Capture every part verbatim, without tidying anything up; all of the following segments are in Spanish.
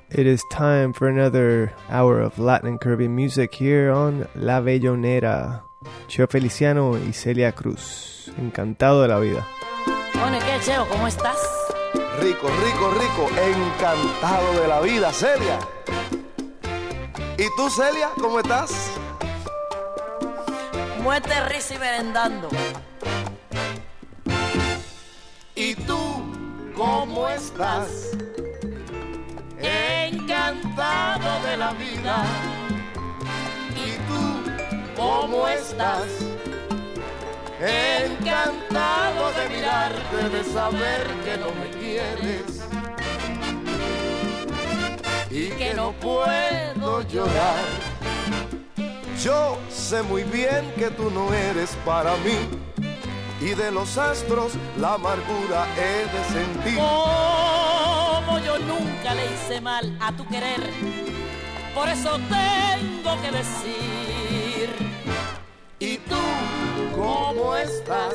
It is time for another hour of Latin and Caribbean music here on La Bellonera. Cheo Feliciano y Celia Cruz. Encantado de la vida. Bueno, ¿qué, Cheo? ¿Cómo estás? Rico, rico, rico. Encantado de la vida, Celia. ¿Y tú, Celia, cómo estás? Muerte, risa y merendando. ¿Y tú, cómo estás? Encantado de la vida. ¿Y tú, cómo estás? Encantado de mirarte, de saber que no me quieres y que no puedo llorar. Yo sé muy bien que tú no eres para mí, y de los astros la amargura he de sentir. Como yo nunca le hice mal a tu querer, por eso tengo que decir. ¿Y tú cómo estás?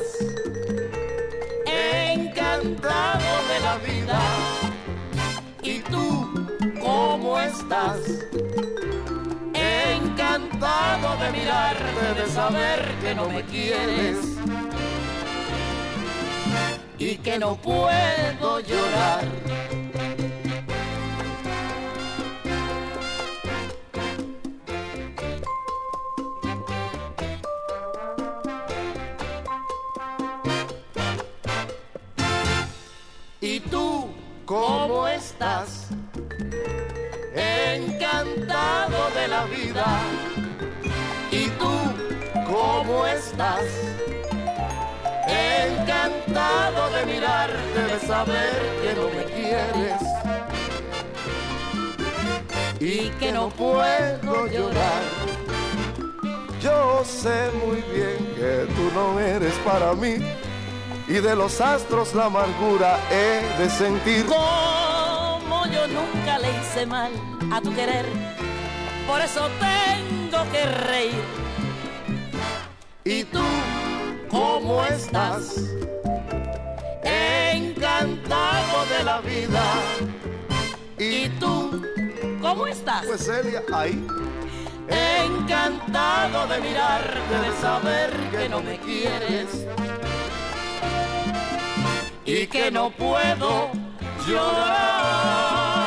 Encantado de la vida. ¿Y tú cómo estás? Encantado de mirarte, de saber que no me quieres y que no puedo llorar. ¿Y tú cómo estás? Encantado de la vida. ¿Y tú cómo estás? Encantado de mirarte, de saber que no me quieres y que no puedo llorar. Yo sé muy bien que tú no eres para mí, y de los astros la amargura he de sentir. Como yo nunca le hice mal a tu querer, por eso tengo que reír. ¿Y tú cómo estás? Encantado de la vida. ¿Y tú cómo estás? Pues Celia, ahí. Encantado de mirarte, de saber que no me quieres y que no puedo llorar.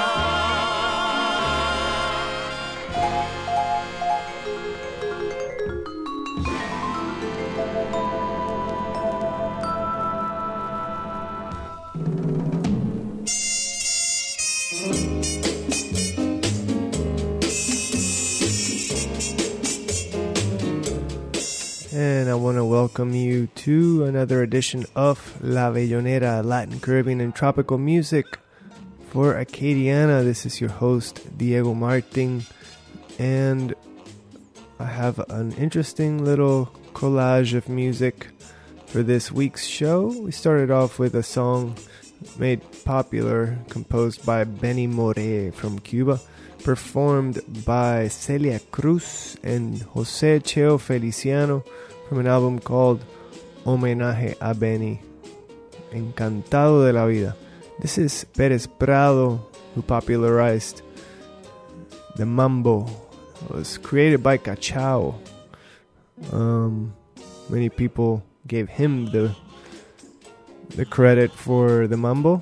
And I want to welcome you to another edition of La Bellonera, Latin, Caribbean, and Tropical Music for Acadiana. This is your host, Diego Martin, and I have an interesting little collage of music for this week's show. We started off with a song made popular, composed by Benny Moré from Cuba, performed by Celia Cruz and José Cheo Feliciano from an album called Homenaje a Benny. Encantado de la vida. This is Pérez Prado, who popularized the mambo. It was created by Cachao. Um, many people gave him the the credit for the mambo.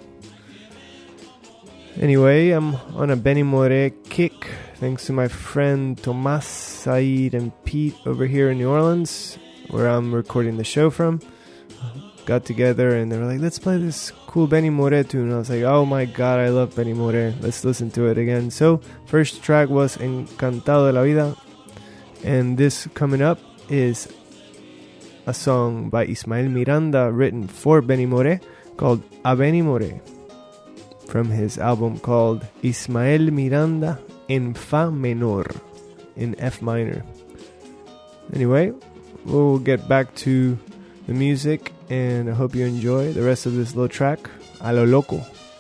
Anyway, I'm on a Benny Moré kick, thanks to my friend Tomas, Said, and Pete over here in New Orleans, where I'm recording the show from. Got together and they were like, let's play this cool Benny Moré tune. I was like, oh my god, I love Benny Moré. Let's listen to it again. So, first track was Encantado de la Vida. And this coming up is a song by Ismael Miranda written for Benny Moré called A Benny Moré, from his album called Ismael Miranda en Fa menor, in F minor. Anyway, we'll get back to the music, and I hope you enjoy the rest of this little track, A lo Loco.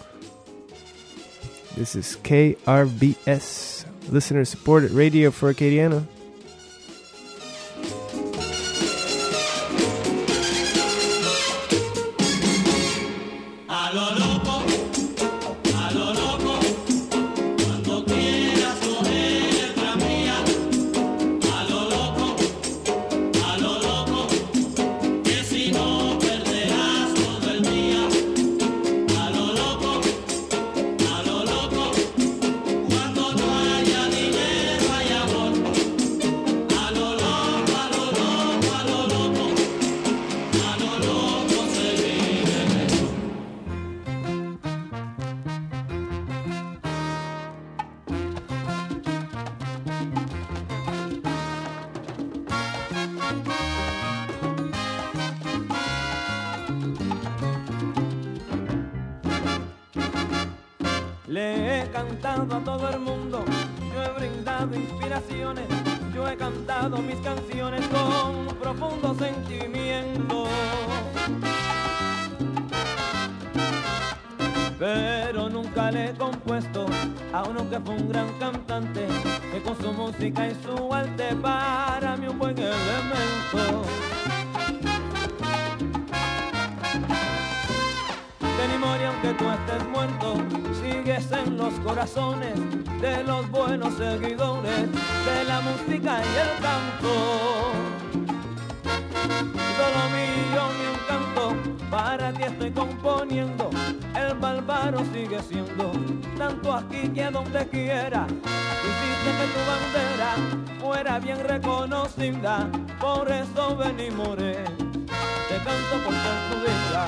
This is K R B S, listener supported radio for Acadiana. A lo loco, a lo loco, cuando le he cantado a todo el mundo, yo he brindado inspiraciones, yo he cantado mis canciones con profundo sentimiento. Pero nunca le he compuesto a uno que fue un gran cantante, que con su música y su arte para mí un buen elemento. Benny Moré, aunque tú estés muerto, sigues en los corazones de los buenos seguidores de la música y el canto. Solo mío, mi encanto, para ti estoy componiendo. El bárbaro sigue siendo, tanto aquí que a donde quiera. Hiciste que tu bandera fuera bien reconocida, por eso Benny Moré, te canto por ser tu vida.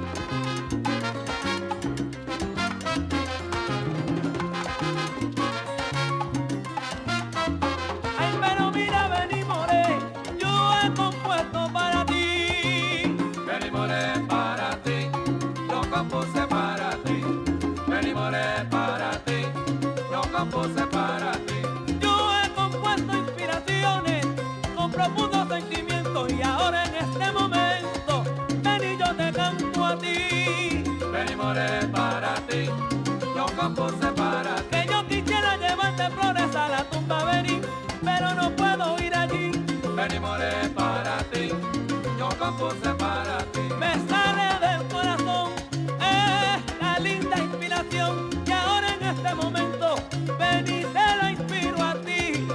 Compuse para ti, Benny Moré para ti, yo compuse para ti. Yo he compuesto inspiraciones con profundos sentimientos y ahora en este momento, Benny, yo te canto a ti. Benny Moré para ti, yo compuse para ti. Que yo quisiera llevarte flores a la tumba, Benny, pero no puedo ir allí. Benny Moré para ti, yo compuse para ti. Me sale del corazón la linda inspiración y ahora en este momento, Benny, te la inspiro a ti.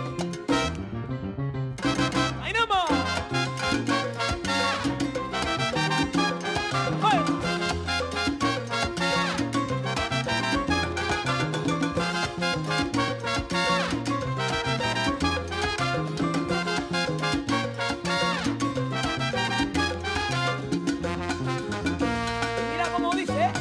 ¡Ay, no más! Mira cómo dice.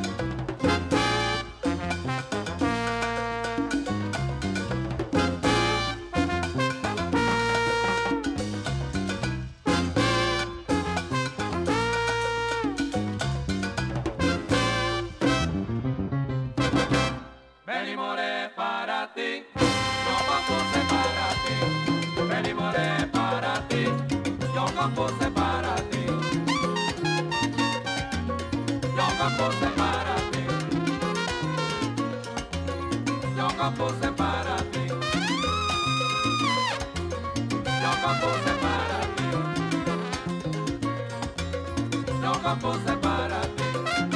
Benny Moré para ti, yo compuse para ti. Benny Moré para ti, yo compuse para ti. Yo compuse para ti. Yo compuse para ti. Yo compuse para ti. Yo compuse para ti.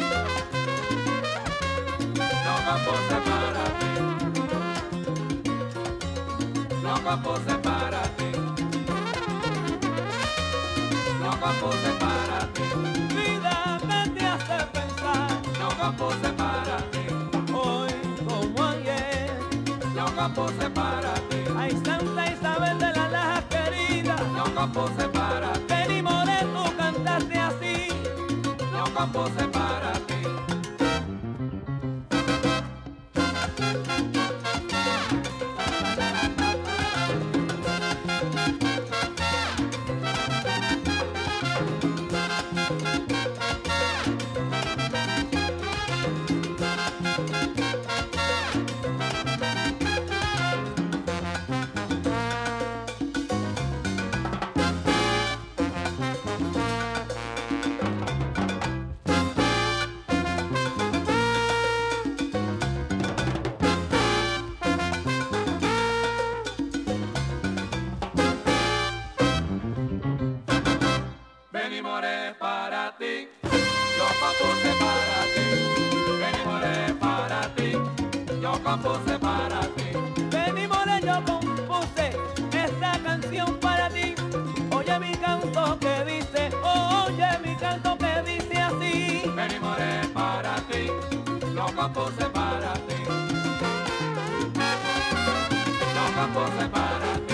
Yo compuse para ti. Yo compuse para ti. Yo compuse para ti. Vida me te hace pensar. Yo compuse para ti. Hoy como ayer. Yo compuse para ti. Ay, Santa Isabel de la Laja querida. Yo compuse para ti. Benny Moré, tú cantaste así. Yo compuse para ti. Benny Moré para ti, yo compuse para ti. Benny Moré para ti, yo compuse para ti. Benny Moré, yo compuse esta canción para ti. Oye mi canto que dice, oye mi canto que dice así. Benny Moré para ti, yo compuse para ti. Yo compuse para ti.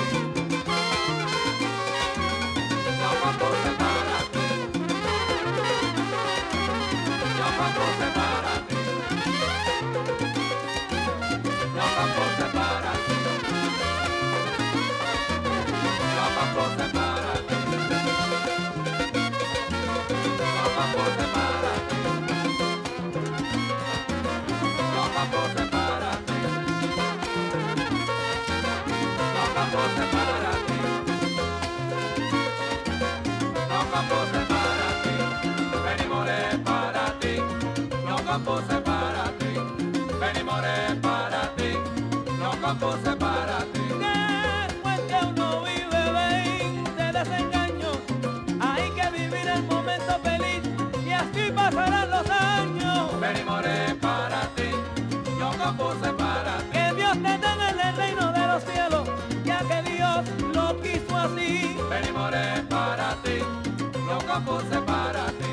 Yo compuse para ti. Yo compuse para ti. Yo compuse compuse para ti. Ven y moré para ti, lo compuse para ti. Después que uno vive veinte desengaños, hay que vivir el momento feliz y así pasarán los años. Ven y moré para ti, yo compuse para ti. Que Dios te tenga en el reino de los cielos, ya que Dios lo quiso así. Ven y moré para ti, lo compuse para ti.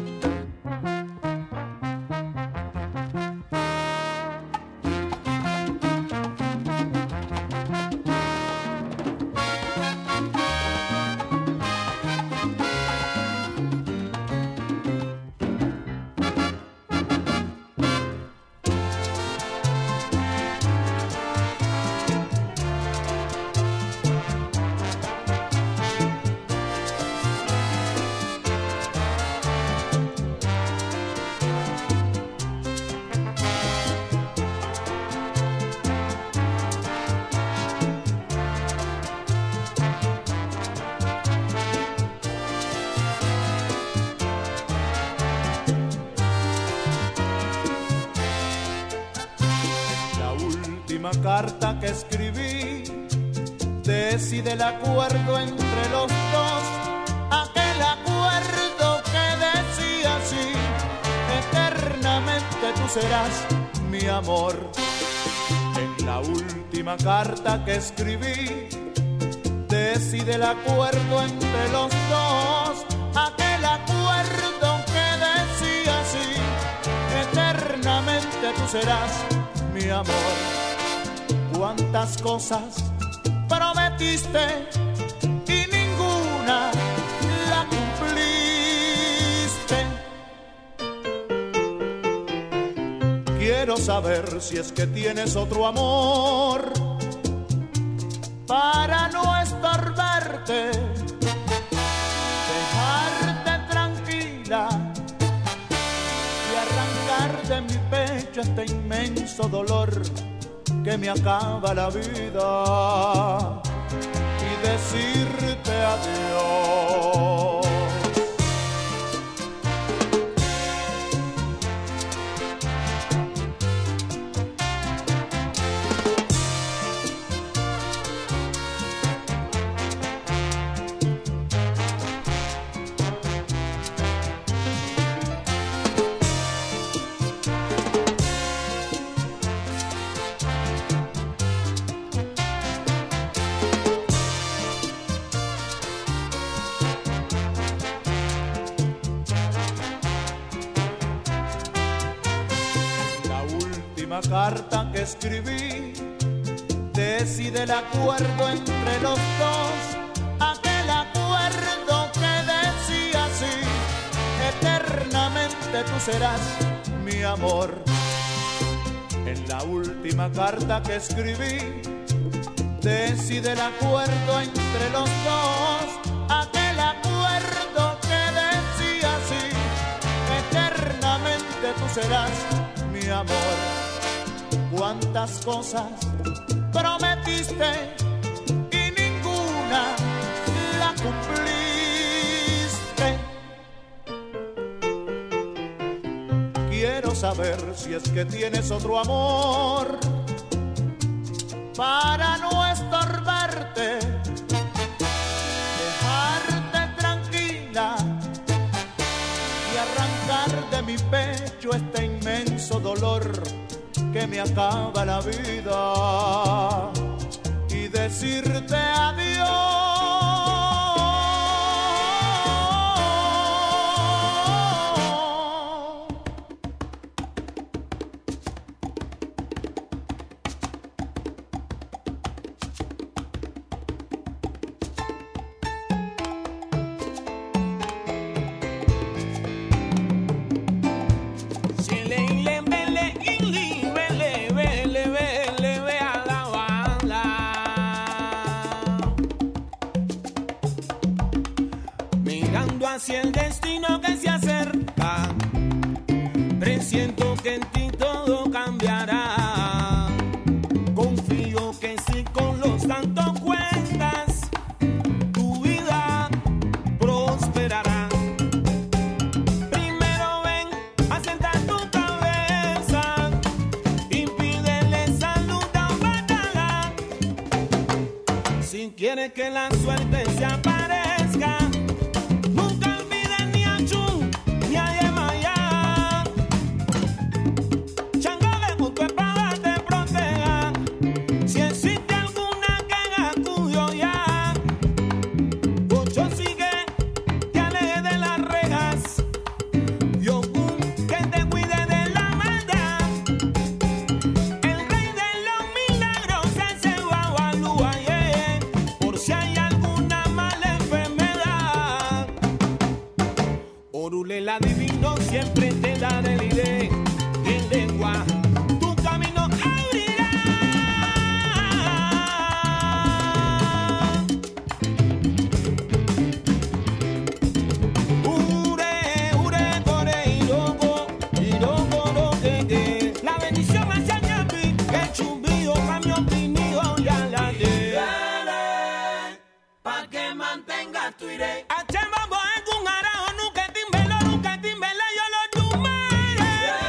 Carta que escribí decide el acuerdo entre los dos, aquel acuerdo que decía así: eternamente tú serás mi amor. En la última carta que escribí decide el acuerdo entre los dos, aquel acuerdo que decía así: eternamente tú serás mi amor. Cuántas cosas prometiste y ninguna la cumpliste. Quiero saber si es que tienes otro amor para no estorbarte, dejarte tranquila y arrancar de mi pecho este inmenso dolor que me acaba la vida y decirte adiós. Carta que escribí decide el acuerdo entre los dos, aquel acuerdo que decía así: eternamente tú serás mi amor. En la última carta que escribí decide el acuerdo entre los dos, aquel acuerdo que decía así: eternamente tú serás mi amor. Cuántas cosas prometiste y ninguna la cumpliste. Quiero saber si es que tienes otro amor para no estorbarte, dejarte tranquila y arrancar de mi pecho este inmenso dolor que me acaba la vida y decirte adiós. Hacia el destino que se acerca, presiento que en ti todo cambiará. Confío que si con los santos cuentas, tu vida prosperará. Primero ven a sentar tu cabeza quieres que la suerte se aparezca, nunca olvides ni a Chun ni a Yemayá. Chango que con tu espada te proteja, si existe alguna que acudió ya. Ocho sigue, te aleje de las rejas, y Ogún que te cuide de la maldad. El rey de los milagros ese Babalúa, yeah, por si hay alguna mala enfermedad. Orule el adivino siempre te dará el idea y en lengua tu camino abrirá. Ure, ure, core, irogo, irogo, lo que que. La bendición hacia Ñapi, que chumbío, camión, pinijo, ya la de. Pa' que mantenga tu iré. Achema, boe, con arajo, nunca timbelo, nunca timbelo, yo lo tumare.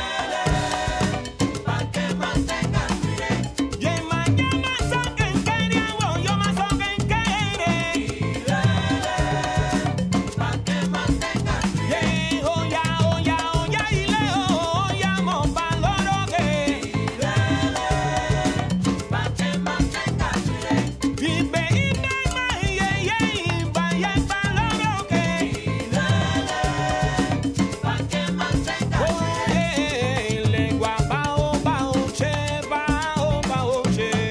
Pa' que mantenga tu iré. Y en mañana soquen quería, yo más soquen quere. Pa' que mantenga tu iré. Y oya, oya, oya, y leo, oyamos pa' loro que. Pa' que mantenga tu iré. Y ve y me maye, y vaya pa' loro que. Pa' que mantenga tu iré. Oye, lengua bao, bao, che, bao, bao, che.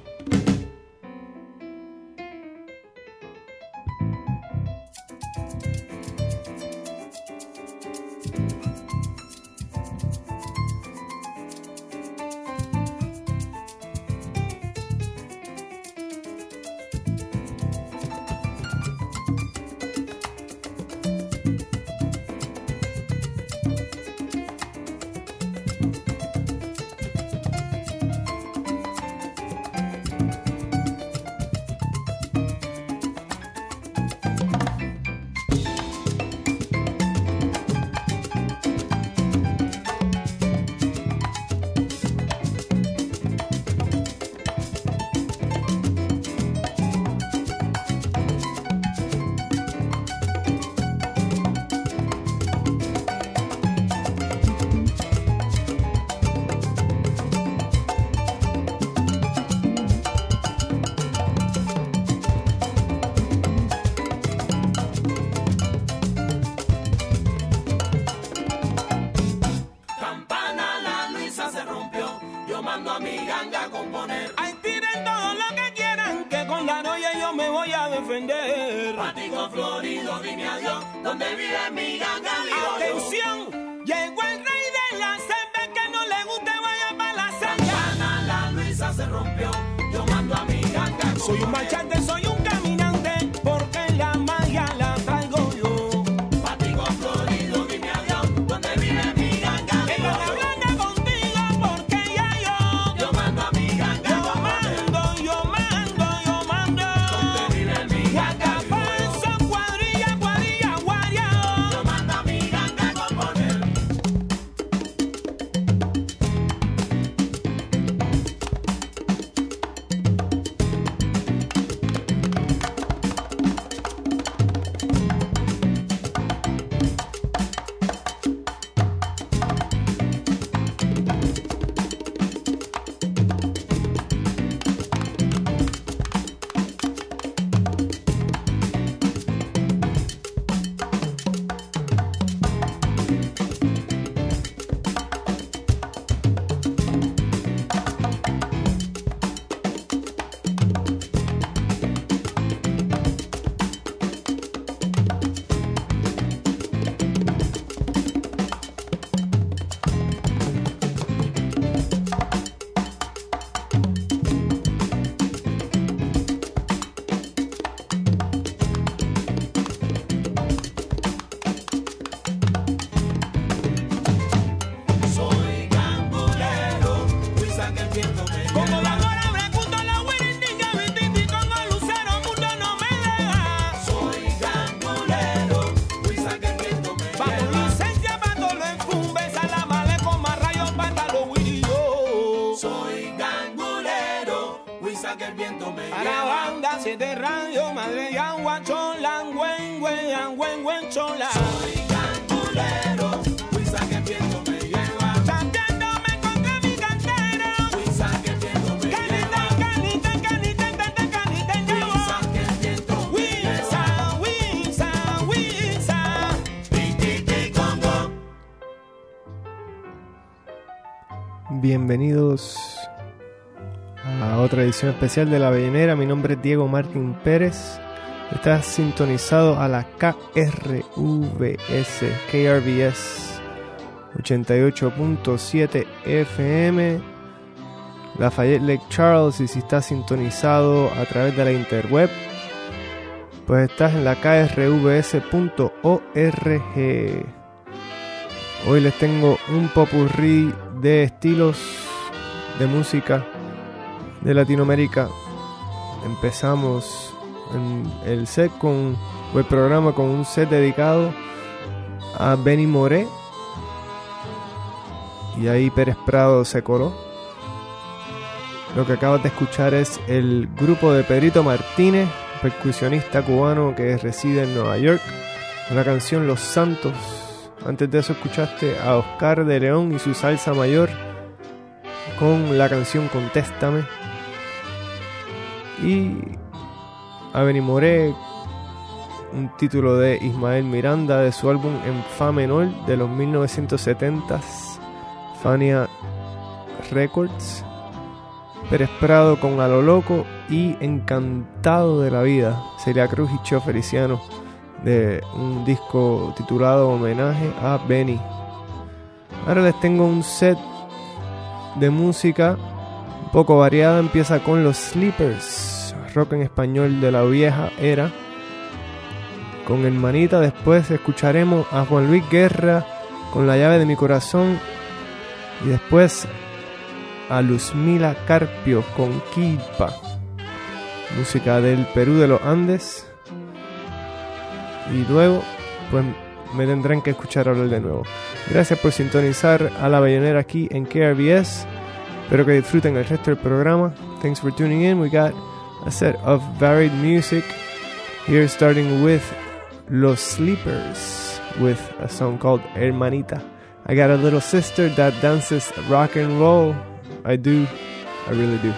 Campana, la Luisa se rompió. Yo mando a mi ganga a componer. Ay, tiren todo lo que quieran, que con la noche yo me voy a defender. Patico florido, dime adiós. Donde vive mi ganga, digo yo. Atención, llegó el rey de la selva, que no le guste vaya para la selva. Campana, la Luisa se rompió. Yo mando a mi ganga a componer. Soy un marchante, soy un caminante, porque la magia la traigo yo. Patico florido, dime adiós. Donde vive mi ganga, Vengo digo a yo. hablar contigo, porque ya yo. Yo mando a mi ganga a Yo componer. mando, yo mando, yo mando. Donde vive mi ganga, digo yo. Guacapazo, cuadrilla, cuadrilla, guaria. Yo mando a mi ganga a componer. Huiza que el viento me Para lleva. banda, siete rayos, madre y agua, chola, ngüen, ngüen, ngüen, ngüen, chola. Soy canturero, Huiza que el viento me lleva. Chambeándome contra mi cantera. Huiza que el viento me Canita, lleva. canita, canita, canita, canita, llevo. Huiza que el viento me Huiza, Huiza, Huiza. Ti, ti, ti, Congo. Bienvenidos a otra edición especial de La Bellonera. Mi nombre es Diego Martín Pérez. Estás sintonizado a la K R V S, K R V S ochenta y ocho punto siete F M, Lafayette Lake Charles. Y si estás sintonizado a través de la interweb, pues estás en la K R V S punto org. Hoy les tengo un popurrí de estilos de música de Latinoamérica. Empezamos en el set con o el programa con un set dedicado a Benny Moré, y ahí Pérez Prado se coló. Lo que acabas de escuchar es el grupo de Pedrito Martínez, percusionista cubano que reside en Nueva York, con la canción Los Santos. Antes de eso escuchaste a Oscar de León y su salsa mayor con la canción Contéstame. Y a Benny Moré, un título de Ismael Miranda de su álbum En Fa menor de los mil novecientos setenta, Fania Records. Pérez Prado con A lo Loco y Encantado de la Vida, Celia Cruz y Cheo Feliciano, de un disco titulado Homenaje a Benny. Ahora les tengo un set de música un poco variada. Empieza con los Sleepers, rock en español de la vieja era, con Hermanita. Después escucharemos a Juan Luis Guerra con La llave de mi corazón, y después a Luzmila Carpio con Quilpa, música del Perú de los Andes. Y luego pues me tendrán que escuchar hablar de nuevo. Gracias por sintonizar a La Bellonera aquí en K R V S. Espero que disfruten el resto del programa. Thanks for tuning in. We got a set of varied music here, starting with Los Sleepers with a song called Hermanita. I got a little sister that dances rock and roll. I do, I really do.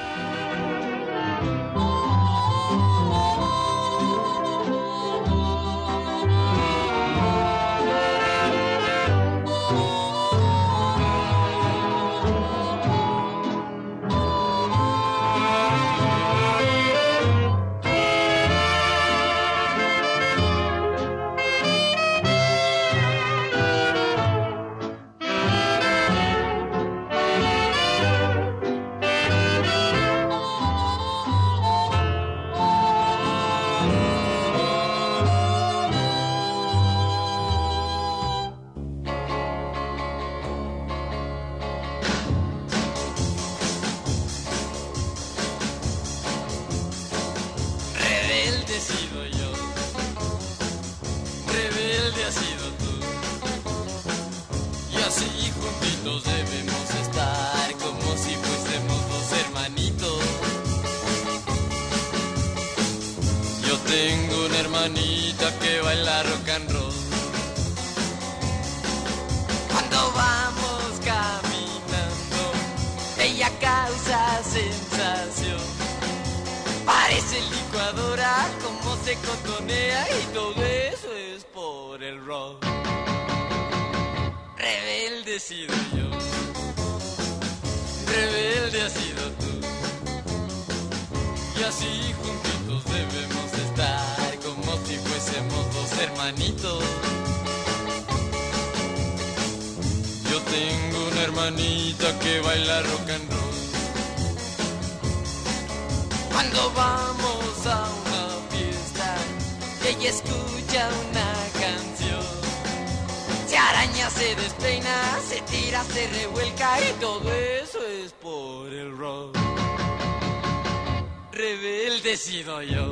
Rebelde he sido yo,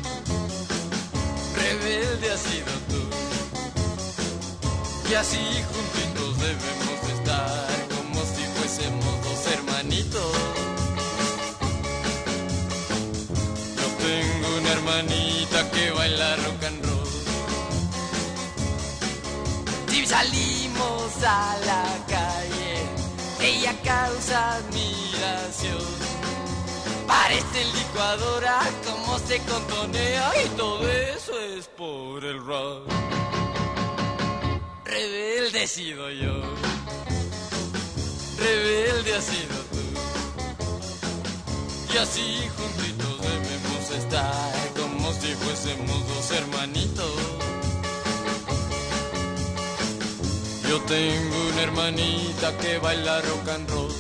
rebelde has sido tú, y así juntitos debemos estar como si fuésemos dos hermanitos. hermanita que baila rock and roll. Si salimos a la calle, ella causa admiración. Parece licuadora como se contonea y todo eso es por el rock. Rebelde he sido yo, rebelde has sido tú. Y así juntitos debemos estar como si fuésemos dos hermanitos. Yo tengo una hermanita que baila rock and roll.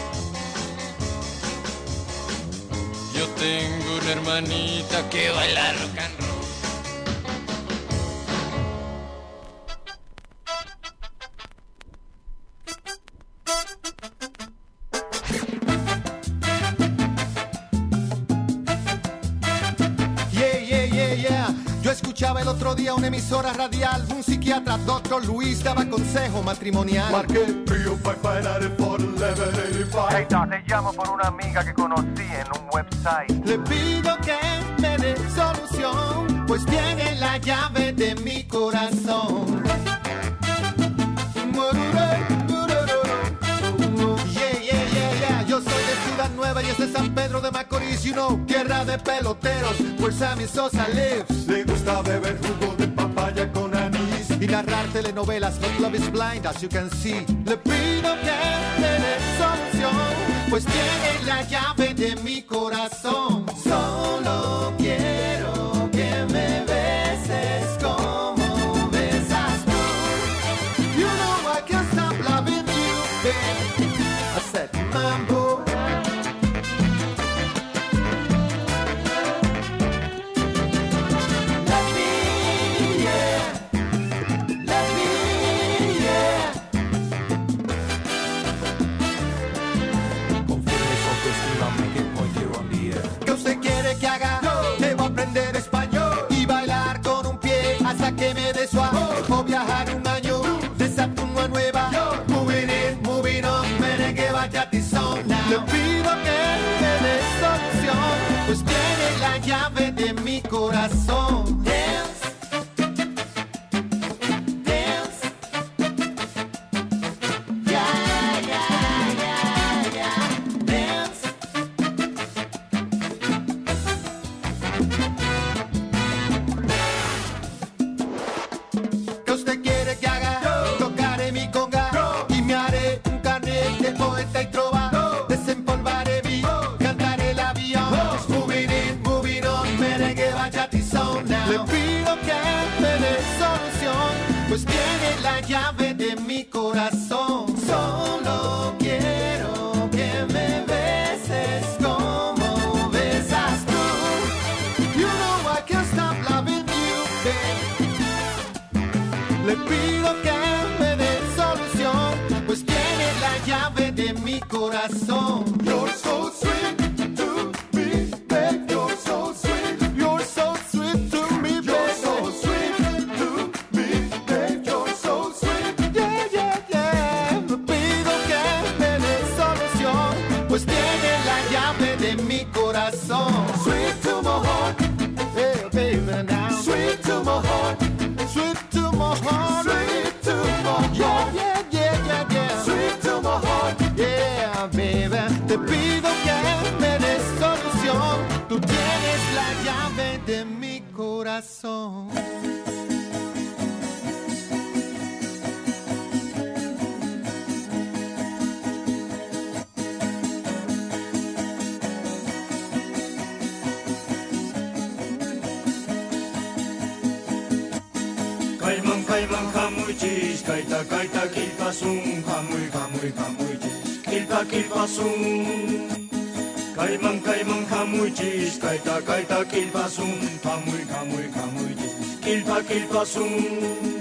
Yo tengo una hermanita que baila rock and roll. Yeah, yeah, yeah, yeah. Yo escuchaba el otro día una emisora radial. Un psiquiatra, doctor Luis, daba consejo matrimonial. Marqué three oh five, five nine four, eleven eighty-five. Hey, doc, te llamo por una amiga que conocí en un website. Le pido que me dé solución, pues tiene la llave de mi corazón. Yeah, yeah, yeah, yeah. Yo soy de Ciudad Nueva y es de San Pedro de Macorís, you know, tierra de peloteros, where Sammy Sosa lives. Le gusta beber jugo de papaya con anís y narrar telenovelas, but love is blind, as you can see. Le pido que me dé solución, pues tiene la llave de mi corazón. Solo quiero que me beses como besas tú. You know I can't stop loving you, babe. I said, mambo. Que me dé suave o viajar un año de Saturno a Nueva York. Moving in, moving on, merengue, bachata y soul now. Le pido que me dé solución, pues tiene la llave de mi corazón. Dance, dance, yeah, yeah, yeah, yeah, dance. Poeta y trova, no. Desempolvaré vi, no. Cantaré el avión, no. Moving in, moving on, merengue, bachata y soul now. Le pido que me dé solución, pues tiene la llave de mi corazón. Solo quiero que me beses como besas tú. You know I can't stop loving you, babe. Le pido que me dé solución, pues tiene la llave de mi corazón. You're so sweet to me, babe. You're so sweet. You're so sweet to me, babe. You're so sweet to me, babe. You're so sweet. Yeah, yeah, yeah. Me pido que me dé solución, pues tiene la llave de mi corazón. Sweet to my heart, hey, baby now. Sweet to my heart, sweet to my heart, sweet to my heart. Yeah, yeah, yeah, yeah, yeah. Sweet to my heart, yeah, baby. Te pido que me des solución. Tú tienes la llave de mi corazón. Kaiman kaiman kamuchis, kaita kaita kilpasun, kamuy kamuy kamuchis, kilpa kilpasun. Kaiman kaiman kamuchis, kaita kaita kilpasun, kamuy kamuy kamuchis, kilpa kilpasun.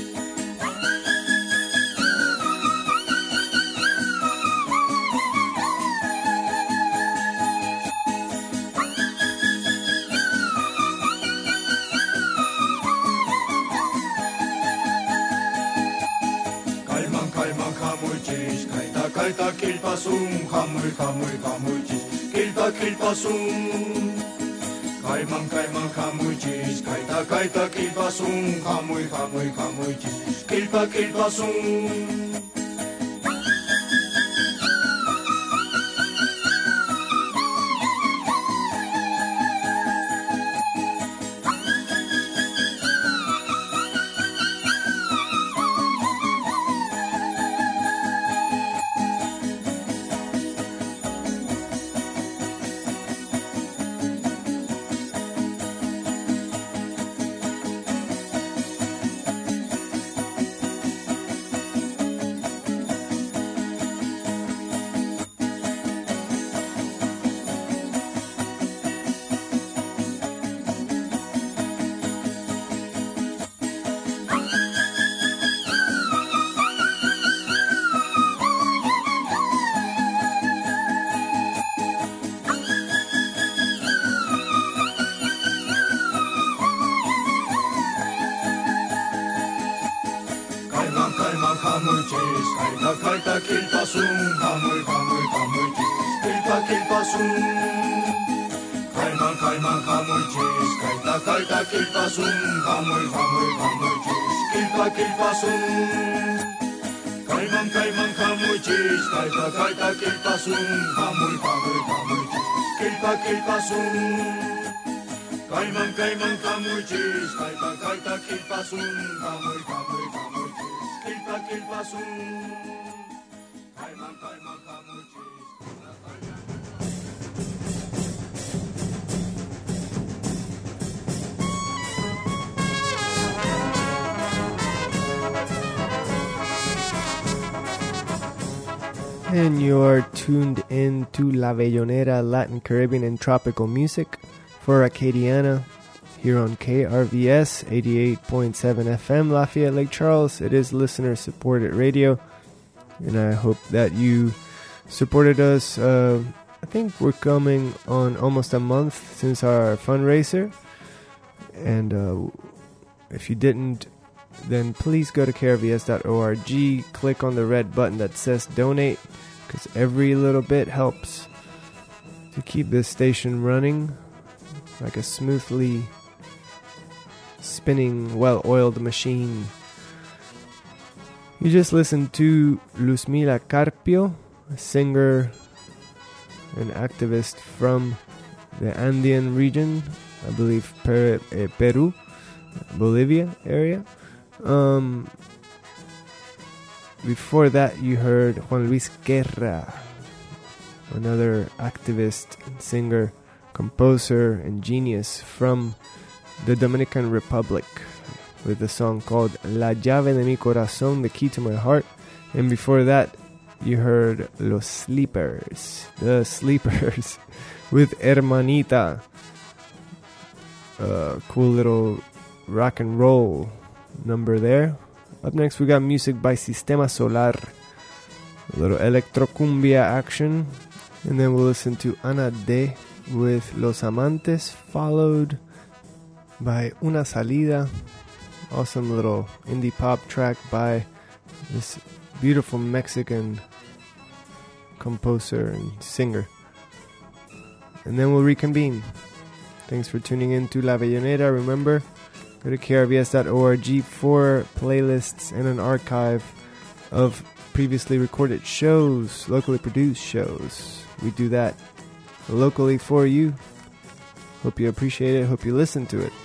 Kaita kilpasun, kamuy kamuy kamuchis, kilpa kilpasun. Kaiman kaiman kamuchis, kaita kaita kilpasun, kamuy kamuy kamuchis, kilpa kilpasun. Kamuchis, kaita kaita kilpasun, kamuy kamuy kamuchis, kilpa kilpasun. Kaiman kaiman kamuchis, kaita kaita kilpasun, kamuy kamuy kamuchis, kilpa kilpasun. Kaiman kaiman kamuchis, kaita kaita kilpasun, kamuy kamuy kamuchis, kilpa kilpasun. Kaiman kaiman kamuchis, kaita kaita kilpasun, kamuy kamuy kamuchis. Kilpa kilpasun, kaiman kaiman kamuchis. And you're tuned in to La Bellonera, Latin, Caribbean, and tropical music for Acadiana here on K R V S eighty-eight point seven F M, Lafayette, Lake Charles. It is listener-supported radio, and I hope that you supported us. Uh, I think we're coming on almost a month since our fundraiser, and uh, if you didn't, then please go to K R V S dot org, click on the red button that says donate, because every little bit helps to keep this station running like a smoothly spinning, well-oiled machine. You just listened to Luzmila Carpio, a singer and activist from the Andean region, I believe per, eh, Peru, Bolivia area. Um, before that, you heard Juan Luis Guerra, another activist, singer, composer, and genius from the Dominican Republic, with a song called La Llave de mi Corazón, the key to my heart. And before that, you heard Los Sleepers, the Sleepers, with Hermanita, a cool little rock and roll number there. Up next, we got music by Sistema Solar, a little electrocumbia action, and then we'll listen to Ana D with Los Amantes, followed by Una Salida, awesome little indie pop track by this beautiful Mexican composer and singer. And then we'll reconvene. Thanks for tuning in to La Bellonera. Remember, go to K R V S dot org for playlists and an archive of previously recorded shows, locally produced shows. We do that locally for you. Hope you appreciate it. Hope you listen to it.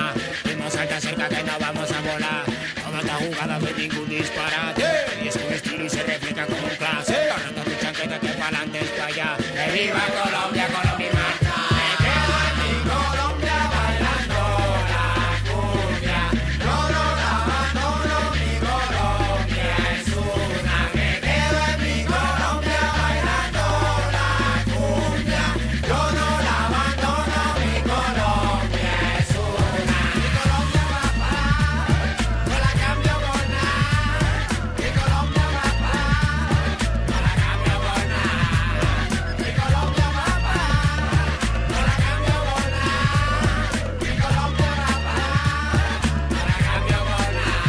nada. Vamos alta cerca que no vamos a volar. Toda esta jugada no hay ningún disparate. Y es un estilo y se refleja como un clase. Ahora tu chanqueta que para adelante es para allá. ¡Que viva Colombia, Colombia y marcha! Me quedo en mi Colombia bailando la cumbia. No, no la abandono, mi Colombia es una. Me quedo en mi Colombia bailando la cumbia. Yo no la abandono, mi Colombia es una. Mi Colombia va a parar, no la cambio por nada. Mi Colombia va a parar, no la cambio por nada. Mi Colombia va a parar, no la cambio por nada. Mi Colombia va a parar, no la cambio por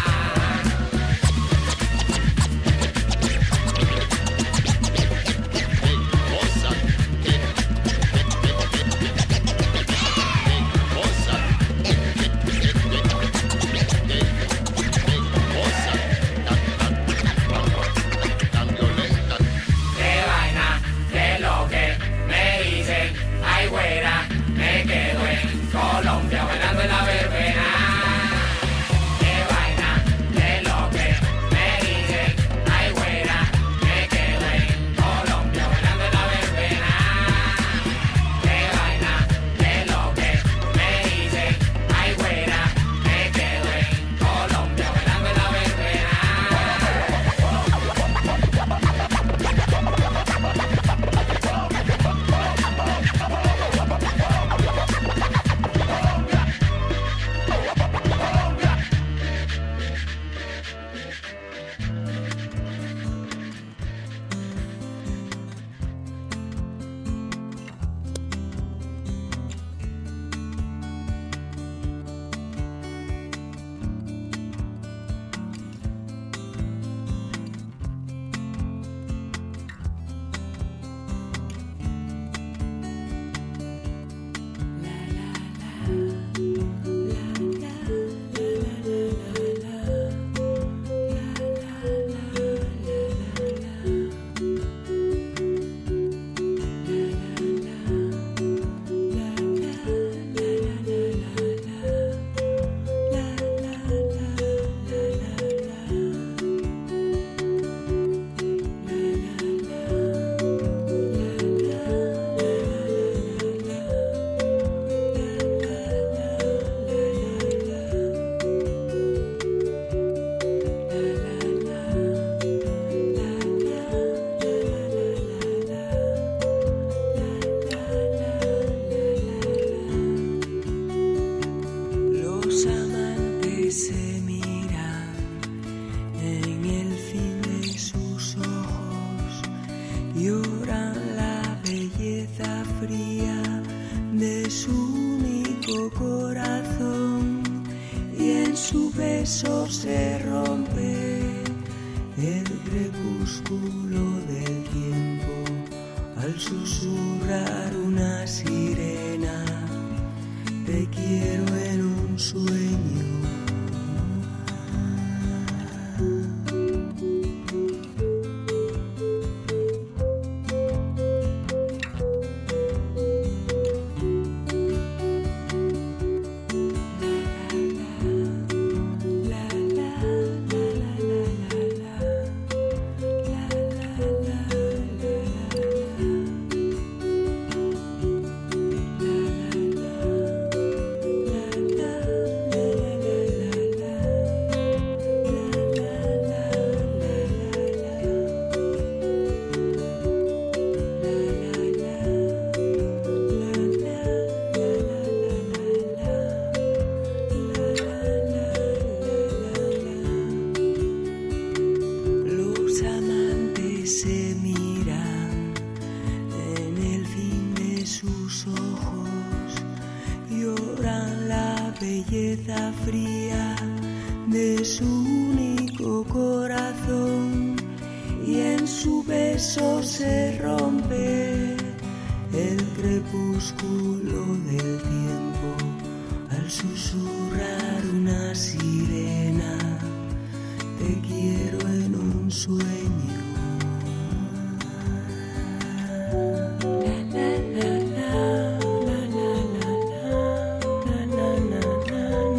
Qué vaina, qué lo que me dicen, ay güera, me quedo en Colombia bailando en la verbena. Qué vaina, qué lo que me dicen, ay güera, me quedo en Colombia bailando en la verbena. Qué vaina, qué lo que me dicen, ay güera, me quedo en Colombia bailando en la verbena. Los amantes se miran en el fin de sus ojos, lloran la belleza fría de su único corazón, y en su beso se rompe el crepúsculo del tiempo al susurrar una sirena. Te quiero en un sueño. belleza fría de su único corazón, y en su beso se rompe el crepúsculo del tiempo al susurrar una sirena. Te quiero en un sueño. La, la, la, la, la, la, la, la, la, la.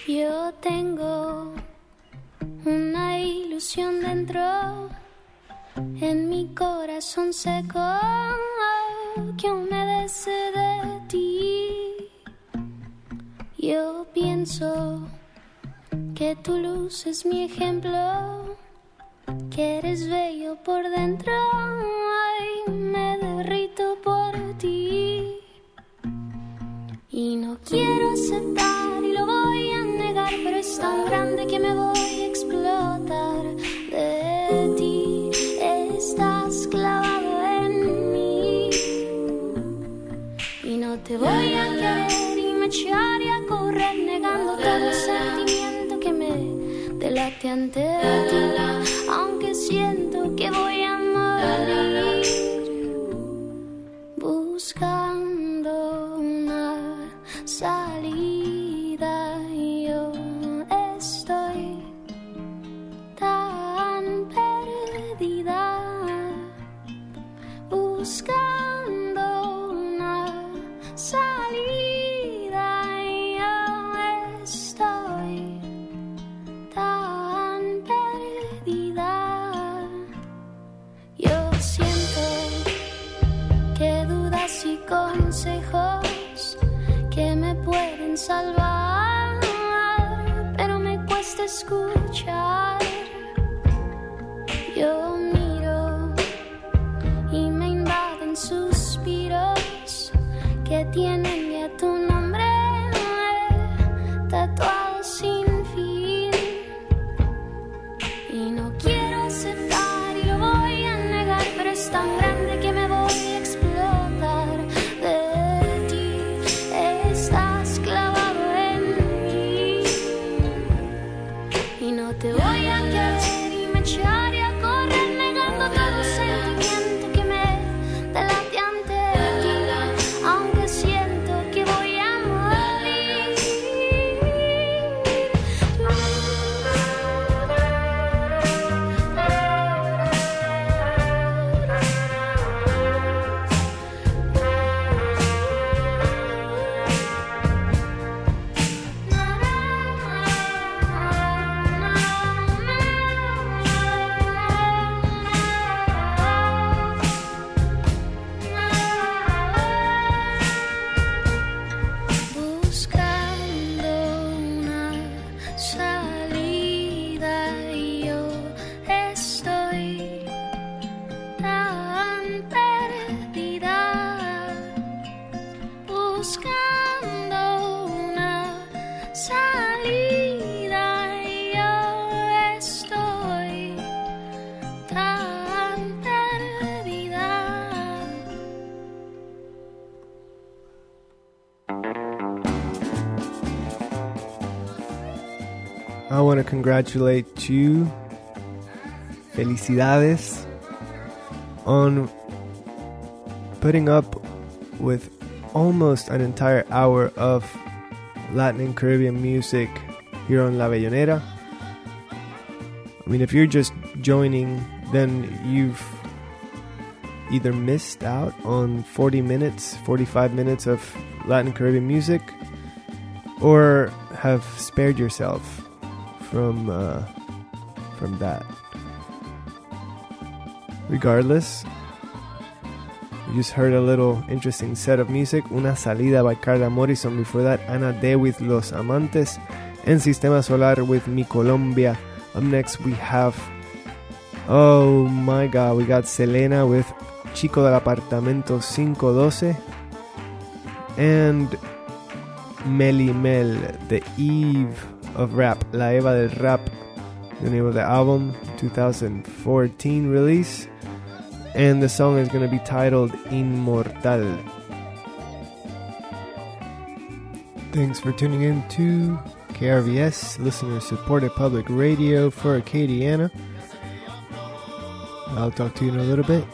Yo tengo una ilusión dentro, en mi corazón seco, que humedece de ti. Yo pienso que tu luz es mi ejemplo, que eres bello por dentro, ay, me derrito por ti. Y no quiero aceptar y lo voy a negar, pero es tan grande que me voy a explotar de ti. Estás clavado en mí y no te voy a querer y me echaré a correr negando todo sentimiento que me delate ante ti, aunque siento que voy a morir buscando una salida. Yo estoy tan perdida buscando una salida. Yo estoy tan perdida. Yo siento que dudas y consejos que me pueden salvar, pero me cuesta escuchar. Yo miro y me invaden suspiros que tienen ya tu nombre tatuado sin fin. Y no quiero aceptar y lo voy a negar, pero es tan grande que me voy a explotar de ti. Estás clavado en mí y no te voy a querer y me echaré a correr negando todo sentimiento que me delate ante ti, aunque siento que voy a morir. Buscando una salida y yo estoy tan perdida buscando una salida y yo estoy tan perdida. I want to congratulate you, felicidades, on putting up with almost an entire hour of Latin and Caribbean music here on La Bellonera. I mean, if you're just joining, then you've either missed out on forty minutes, forty-five minutes of Latin and Caribbean music, or have spared yourself from uh, from that. Regardless, you just heard a little interesting set of music. Una Salida by Carla Morrison. Before that, Ana D with Los Amantes. En Sistema Solar with Mi Colombia. Up next, we have, oh my god, we got Selena with Chico del Apartamento five twelve. And Meli Mel, the Eve of Rap, La Eva del Rap, the name of the album, twenty fourteen release. And the song is going to be titled Inmortal. Thanks for tuning in to K R V S, listener-supported public radio for Acadiana. I'll talk to you in a little bit.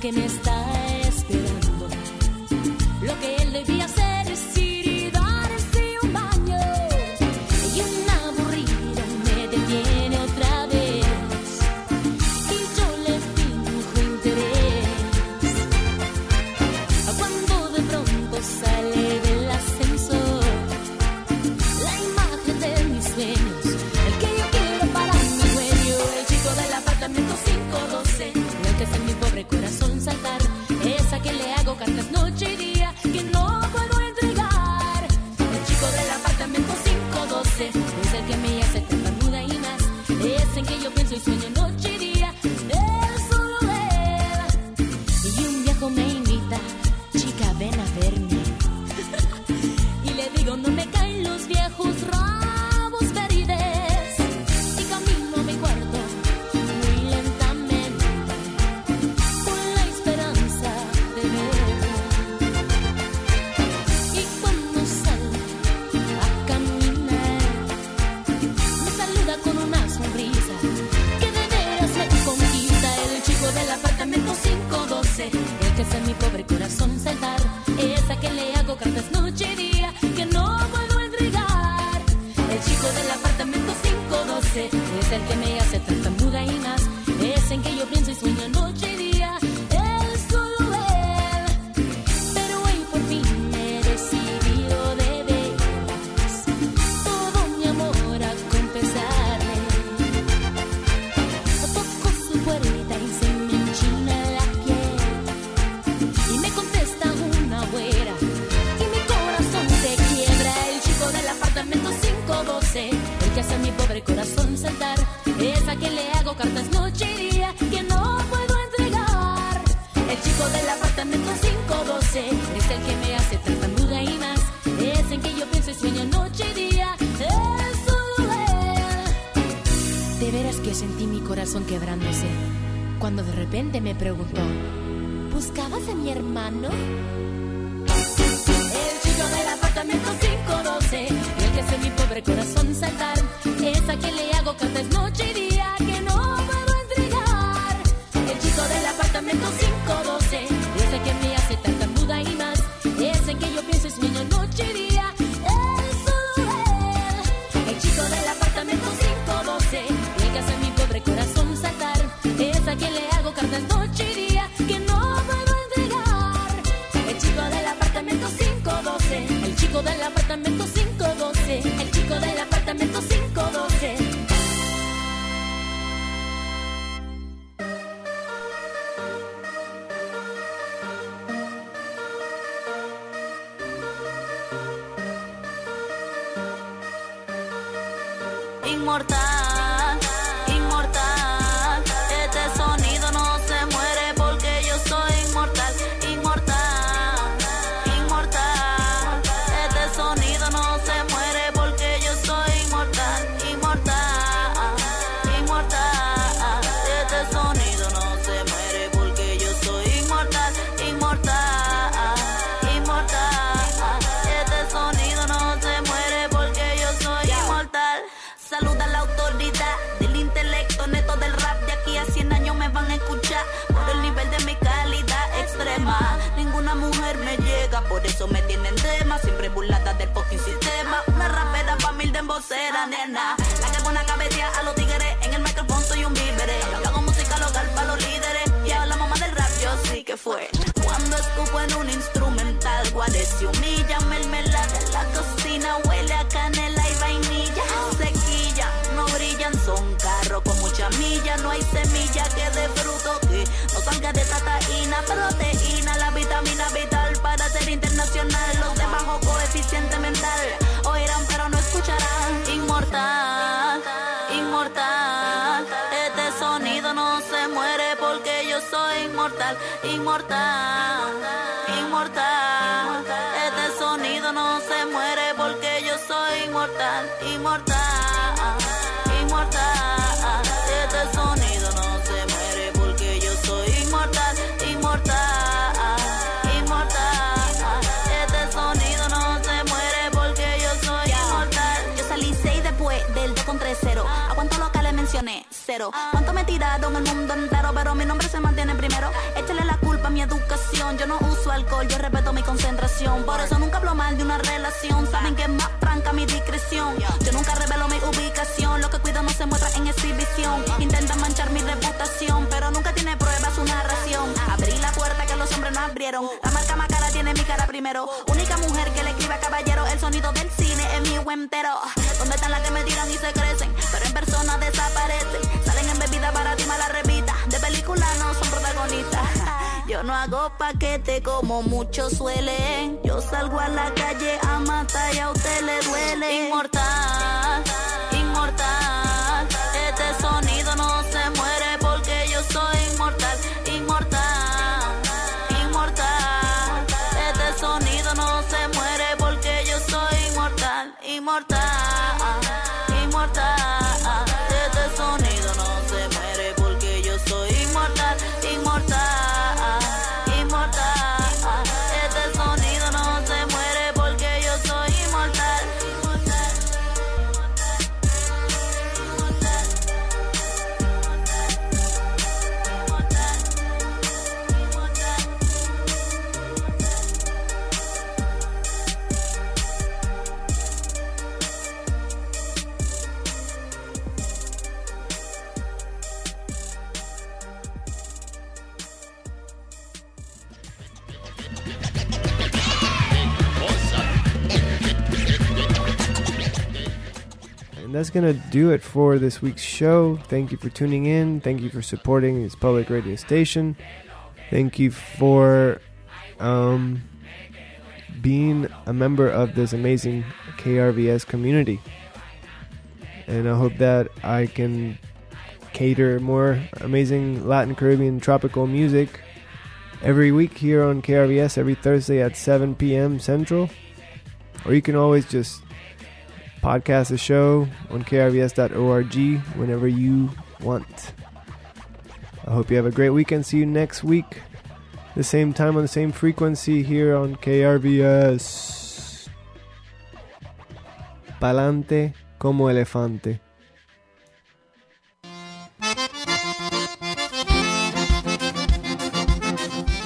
que me está esperando. Lo que él debía hacer es ir y darse un baño. Y un aburrido me detiene otra vez. Y yo le finjo interés. Cuando de pronto sale del ascensor la imagen de mis sueños, el que yo quiero para mi dueño, el chico del apartamento cinco doce, el que hace mi pobre corazón saltar, esa que le hago cartas noche y día que no puedo entregar. El chico del apartamento cinco doce es el que me hace tartamuda y más, es en que yo pienso y sueño noche y día, él solo él. Y un viejo me invita, chica ven a verme, y le digo no me caen los viejos rabos verdes, y camino a mi cuarto muy lentamente con la esperanza de verlo. Y cuando salgo a caminar me saluda con una sonrisa que de veras me conquista. El chico del apartamento cinco doce, el que hace mi pobre corazón saltar, esa que le hago cartas noche y día que no puedo entregar. El chico del apartamento cinco doce es el que me hace tartamuda y más, es en que yo pienso y sueño noche y día, él solo él. Pero hoy por fin me he decidido de veras todo mi amor a confesarle. Toco su puerta y se me enchina la piel y me contesta una güera y mi corazón se quiebra. El chico del apartamento cinco doce, el que hace mi pobre corazón saltar, esa que le hago cartas noche y día que no puedo entregar. El chico del apartamento cinco doce es el que me hace tartamuda y más, es en que yo pienso y sueño noche y día, es solo él. De veras que sentí mi corazón quebrándose cuando de repente me preguntó, ¿buscabas a mi hermano? El chico del apartamento cinco doce, el que hace mi pobre corazón saltar, esa que le hago cartas noche y día que no puedo entregar. El chico del apartamento cinco doce, ese que me hace tartamuda y más, es en que yo pienso y sueño noche y día, él solo él. El chico del apartamento cinco doce, el que hace mi pobre corazón saltar, esa que le hago cartas noche y día que no puedo entregar. El chico del apartamento cinco doce, el chico del apartamento cinco doce, el chico del apartamento cinco doce. Inmortal, inmortal, este sonido no se muere porque yo soy inmortal, inmortal, inmortal, este sonido no se muere porque yo soy inmortal, inmortal, inmortal, este sonido no se muere porque yo soy inmortal, inmortal, inmortal, este sonido no se muere porque yo soy inmortal. Saluda a la autoridad del intelecto neto del rap. De aquí a cien años me van a escuchar por el nivel de mi calidad extrema. Ninguna mujer me llega, por eso me tienen tema. Siempre burlada del fucking sistema. Una rapera pa' mil de embocera, nena. La que pone a cabecear a los tigres. En el micrófono soy un víveres. Hago música local pa' los líderes. Y a la mamá del rap yo sí que fue. Cuando escupo en un instrumental, guarde se humilla. Mermelada en la cocina, huele a canela y vainilla. Sequilla, no brillan, son carros con mucha milla. No hay semilla que dé fruto que no salga de tataína. Proteína, la vitamina vital para ser internacional. Los de bajo coeficiente mental oirán pero no escucharán. Inmortal, inmortal, este sonido no se muere porque yo soy inmortal, inmortal, inmortal, este sonido no se muere porque yo soy inmortal, inmortal, inmortal, este sonido no se muere porque yo soy inmortal, inmortal, inmortal, este sonido no se muere porque yo soy inmortal. Yo salí seis después del dos con tres cero. ¿A cuántos locales mencioné? Cero. ¿Cuánto me tiraron el mundo entero? Pero mi nombre se mantiene primero. Échale la culpa educación. Yo no uso alcohol, yo respeto mi concentración. Por eso nunca hablo mal de una relación. Saben que es más franca mi discreción. Yo nunca revelo mi ubicación. Lo que cuido no se muestra en exhibición. Intentan manchar mi reputación, pero nunca tiene pruebas su narración. Abrí la puerta que los hombres no abrieron. La marca más cara tiene mi cara primero. Única mujer que le escribe a caballero. El sonido del cine es mi entero. ¿Dónde están las que me tiran y se crecen? Pero en persona desaparecen. Salen en bebida barata y mala revista. De película no son protagonistas. Yo no hago paquete como muchos suelen. Yo salgo a la calle a matar y a usted le duele. Inmortal, inmortal. Este sonido no se muere porque yo soy inmortal. Inmortal, inmortal. Este sonido no se muere porque yo soy inmortal. Inmortal, inmortal. Este sonido no se muere porque yo soy inmortal. Inmortal. That's gonna do it for this week's show. Thank you for tuning in. Thank you for supporting this public radio station. Thank you for um, being a member of this amazing K R V S community. And I hope that I can cater more amazing Latin, Caribbean, tropical music every week here on K R V S, every Thursday at seven p.m. Central. Or you can always just podcast the show on K R V S dot org whenever you want. I hope you have a great weekend. See you next week, the same time on the same frequency here on K R V S. Pa'lante como elefante.